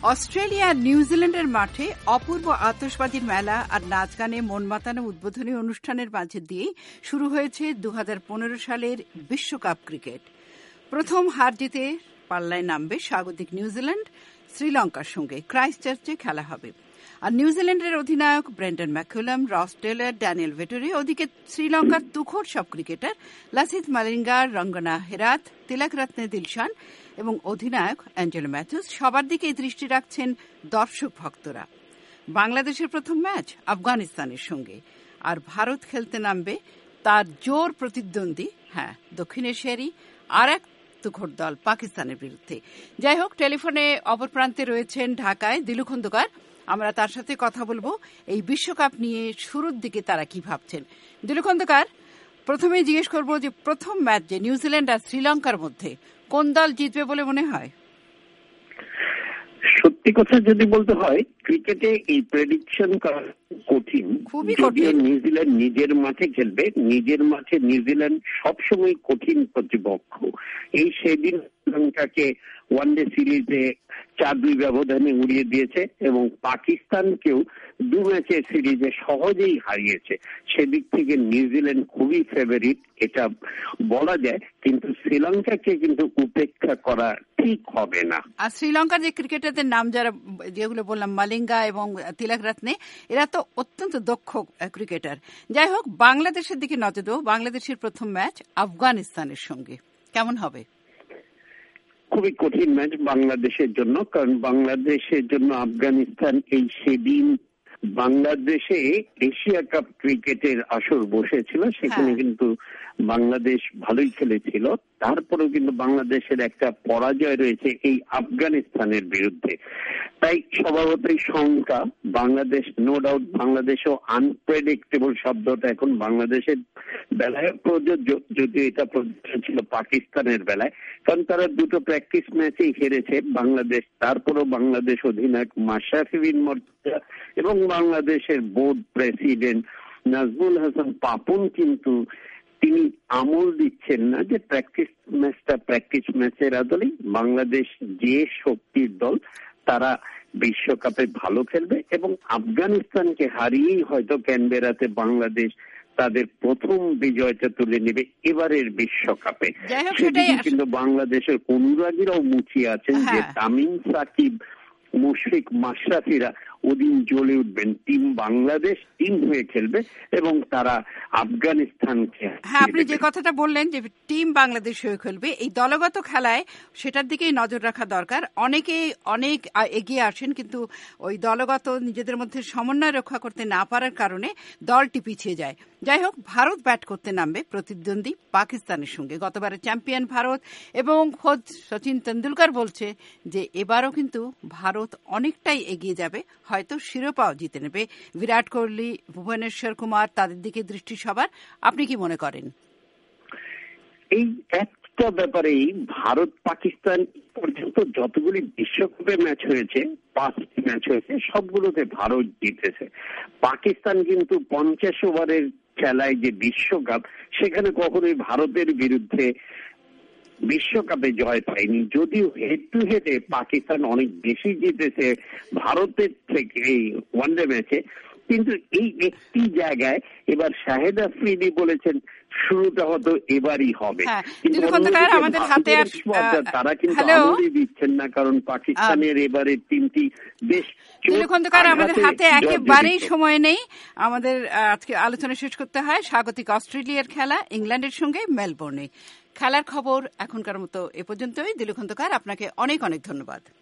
Australia আর নিউজিল্যান্ডের মাঠে অপূর্ব আতশবাজির মেলা আর নাচ গানে মন মাতানো উদ্বোধনী অনুষ্ঠানের মাঝে দিয়ে শুরু হয়েছে 2015 সালের বিশ্বকাপ ক্রিকেট। প্রথম হার জিতে পাল্লায় নামবে স্বাগতিক নিউজিল্যান্ড শ্রীলঙ্কার সঙ্গে। ক্রাইস্টচার্চে খেলা হবে। আর নিউজিল্যান্ডের অধিনায়ক ব্রেন্ডন ম্যাকুলাম, রস টেলর, ড্যানিয়েল ভেটরি, ওদিকে শ্রীলঙ্কার তুখোড় সব ক্রিকেটার লাসিথ মালিঙ্গা, রঙ্গনা হেরাত, তিলকরত্নে দিলশান এবং অধিনায়ক অ্যাঞ্জেলো ম্যাথুস সবার দিকেই দৃষ্টি রাখছেন দর্শক ভক্তরা। বাংলাদেশের প্রথম ম্যাচ আফগানিস্তানের সঙ্গে, আর ভারত খেলতে নামবে তার জোর প্রতিদ্বন্দ্বী দক্ষিণ এশিয়ারই আর এক তুখোড় দল পাকিস্তানের বিরুদ্ধে। যাই হোক, টেলিফোনে অপর প্রান্তে রয়েছেন ঢাকায় দিলু খন্দকার। আমরা তার সাথে কথা বলবো এই বিশ্বকাপ নিয়ে শুরুর দিকে তারা কি ভাবছেন। দিলু খন্দকার, প্রথমে জিজ্ঞেস করবো যে প্রথম ম্যাচ যে নিউজিল্যান্ড আর শ্রীলঙ্কার মধ্যে কোন দল জিতবে বলে মনে হয়? সত্যি কথা যদি বলতে হয়, ক্রিকেটে এই প্রেডিকশন করা কঠিন, খুবই কঠিন। নিউজিল্যান্ড নিজের মাঠে খেলবে, নিজের মাঠে নিউজিল্যান্ড সবসময় কঠিন প্রতিপক্ষ। এই সেদিন শ্রীলঙ্কাকে ওয়ানডে সিরিজে 4-2 ব্যবধানে উড়িয়ে দিয়েছে এবং পাকিস্তানকেও 2 ম্যাচের সিরিজে সহজেই হারিয়েছে। সেদিক থেকে নিউজিল্যান্ড খুবই ফেভারিট, এটা বলা যায়, কিন্তু শ্রীলঙ্কাকে কিন্তু উপেক্ষা করা ঠিক হবে না। আর শ্রীলঙ্কার যে ক্রিকেটারদের নাম যেগুলো বললাম, মালিঙ্গা এবং তিলকরত্নে, এরা তো অত্যন্ত দক্ষ ক্রিকেটার। যাই হোক, বাংলাদেশের দিকে নজর দেবো। বাংলাদেশের প্রথম ম্যাচ আফগানিস্তানের সঙ্গে, কেমন হবে? খুবই কঠিন ম্যাচ বাংলাদেশের জন্য, কারণ বাংলাদেশের জন্য আফগানিস্তান এই সেদিন বাংলাদেশে এশিয়া কাপ ক্রিকেটের আসর বসেছিল, সেখানে কিন্তু বাংলাদেশ ভালোই খেলেছিল। তারপরেও কিন্তু বাংলাদেশের একটা পরাজয় রয়েছে এই আফগানিস্তানের বিরুদ্ধে। তাই স্বভাবতই শঙ্কা বাংলাদেশ, নো ডাউট বাংলাদেশও আনপ্রেডিক্টেবল শব্দটা এখন বাংলাদেশের বেলায় প্রযোজ্য, যদিও এটা প্রযোজ্য ছিল পাকিস্তানের বেলায়, কারণ তারা 2টো প্র্যাকটিস ম্যাচেই হেরেছে বাংলাদেশ। তারপরও বাংলাদেশ অধিনায়ক মাশরাফি বিন মুর্তজা এবং বাংলাদেশের বোর্ড প্রেসিডেন্ট নাজমুল হাসান পাপন কিন্তু তিনি আমল দিচ্ছেন না যে প্র্যাকটিস ম্যাচের আদলেই বাংলাদেশ যে শক্তির দল, তারা বিশ্বকাপে ভালো খেলবে এবং আফগানিস্তানকে হারিয়েই হয়তো ক্যানবেরাতে বাংলাদেশ তাদের প্রথম বিজয়টা তুলে নেবে এবারের বিশ্বকাপে। সেদিকে কিন্তু বাংলাদেশের অনুরাগীরাও মুখিয়ে আছেন যে তামিম, সাকিব, মুশফিক, মাশরাফিরা ওদিন জ্বলে উঠবেন। টিম বাংলাদেশ টিম হয়ে খেলবে এবং তারা আফগানিস্তানকে। আপনি যে কথাটা বললেন যে টিম বাংলাদেশ হয়ে খেলবে, এই দলগত খেলায় সেটার দিকেই নজর রাখা দরকার। অনেকেই অনেক এগিয়ে আসেন, কিন্তু ওই দলগত নিজেদের মধ্যে সমন্বয় রক্ষা করতে না পারার কারণে দলটি পিছিয়ে যায়। যাই হোক, ভারত ব্যাট করতে নামবে প্রতিদ্বন্দ্বী পাকিস্তানের সঙ্গে। গতবারের চ্যাম্পিয়ন ভারত, এবং খোদ সচিন তেন্ডুলকর বলছে যে এবারও কিন্তু ভারত অনেকটাই এগিয়ে যাবে, হয়তো শিরোপাও জিতে নেবে। বিরাট কোহলি, ভুবনেশ্বর কুমার, তাদের দিকে দৃষ্টি সবার। আপনি কি মনে করেন? এই একটা ব্যাপারেই ভারত পাকিস্তান পর্যন্ত যতগুলি বিশ্বকাপে ম্যাচ হয়েছে, 5টি ম্যাচ হয়েছে, সবগুলোতে ভারত জিতেছে। পাকিস্তান কিন্তু 50 ওভারের খেলায় যে বিশ্বকাপ, সেখানে কখনোই ভারতের বিরুদ্ধে বিশ্বকাপে জয় পায়নি। যদিও হেড টু হেডে পাকিস্তান অনেক বেশি জিতেছে ভারতের থেকে এই ওয়ানডে ম্যাচে, কিন্তু এই একটি জায়গায় এবার শাহেদ আফ্রিদি বলেছেন শুরুটা হয়তো এবারই হবে, তারা কিন্তু আমলই দিচ্ছেন না, কারণ পাকিস্তানের এবারের টিমটি বেশ। আমাদের হাতে একেবারেই সময় নেই, আমাদের আজকে আলোচনা শেষ করতে হয়। স্বাগতিক অস্ট্রেলিয়ার খেলা ইংল্যান্ডের সঙ্গে মেলবোর্নে। খেলার খবর এখনকার মতো এ পর্যন্তই। দিলু খন্দকার, আপনাকে অনেক অনেক ধন্যবাদ।